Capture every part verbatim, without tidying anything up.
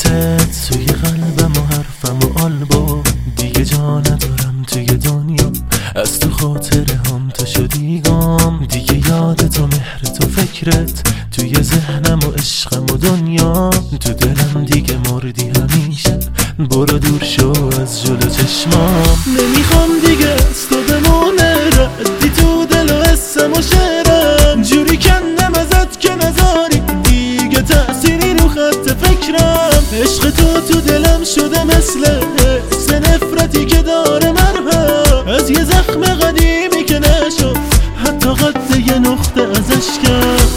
عکست توی قلبم و حرفم و آلبوم، دیگه جا ندارم توی دنیا، از تو خاطره هم تا شدی گم. دیگه یاد تو، مهر تو، فکرت توی ذهنم و عشقم و دنیا، تو دلم دیگه مردی همیشه، برو دور شو از جلو چشمام. نمیخوام دیگه از تو بمونه ردی تو دل و حسم و شعرم، جوری کندم ازت که نذاری دیگه تأثیری رو خط فکرم. عشق تو تو دلم شده مثل حس نفرتی که داره مرهم، از یه زخم قدیمی که نشد حتی قد یه نقطه ازش کرد.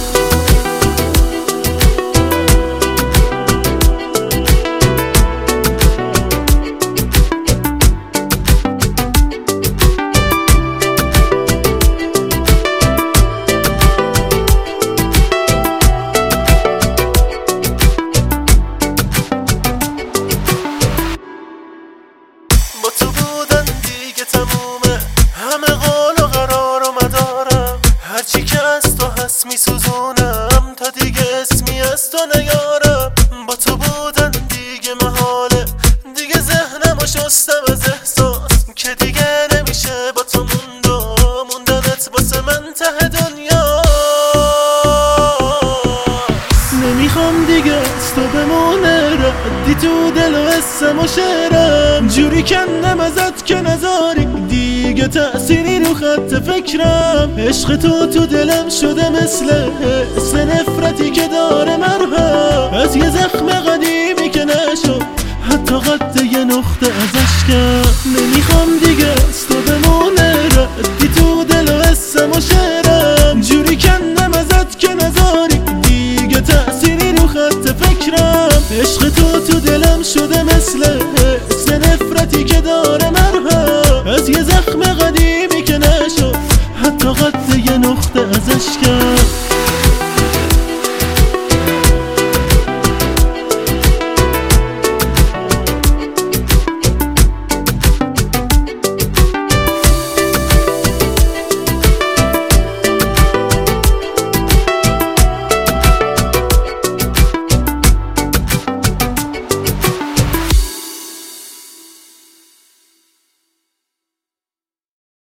با تو بودن دیگه تمومه، همه قول و قرار و مدارم، هرچی که از تو هست میسوزونم تا دیگه اسمی از تو نیارم. با تو بودن دیگه محاله، دیگه ذهنمو شستم از احساس که دیگه نمیشه با تو موندم، موندنت واسه من ته دنیا. نمیخوام دیگه از تو بمونه ردی تو دل و حسم و شعرم، جوری کندم ازت که نذاری دیگه تأثیری رو خط فکرم. عشق تو تو دلم شده مثل حس نفرتی که داره مرهم، از یه زخم قدیمی که نشد حتی قد یه نقطه ازش کرد. نمیخوام دیگه از تو بمونه ردی تو دل و حسم و شعرم، جوری کندم ازت که نذاری دیگه تأثیری رو خط فکرم. عشق تو تو دلم شده مثل